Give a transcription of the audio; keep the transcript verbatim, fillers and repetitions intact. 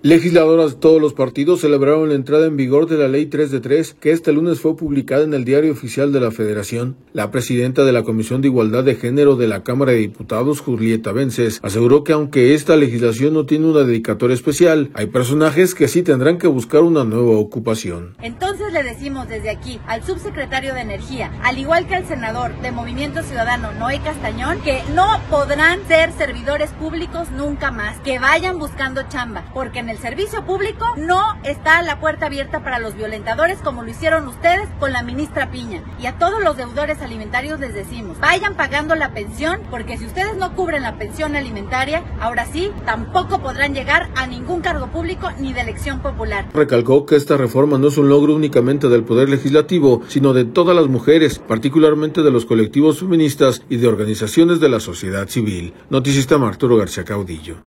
Legisladoras de todos los partidos celebraron la entrada en vigor de la Ley tres de tres, que este lunes fue publicada en el Diario Oficial de la Federación. La presidenta de la Comisión de Igualdad de Género de la Cámara de Diputados, Julieta Vences, aseguró que aunque esta legislación no tiene una dedicatoria especial, hay personajes que sí tendrán que buscar una nueva ocupación. Entonces le decimos desde aquí al subsecretario de Energía, al igual que al senador de Movimiento Ciudadano, Noé Castañón, que no podrán ser servidores públicos nunca más, que vayan buscando chamba, porque en el servicio público no está la puerta abierta para los violentadores como lo hicieron ustedes con la ministra Piña. Y a todos los deudores alimentarios les decimos, vayan pagando la pensión, porque si ustedes no cubren la pensión alimentaria, ahora sí, tampoco podrán llegar a ningún cargo público ni de elección popular. Recalcó que esta reforma no es un logro únicamente del Poder Legislativo, sino de todas las mujeres, particularmente de los colectivos feministas y de organizaciones de la sociedad civil. Noticista Arturo García Caudillo.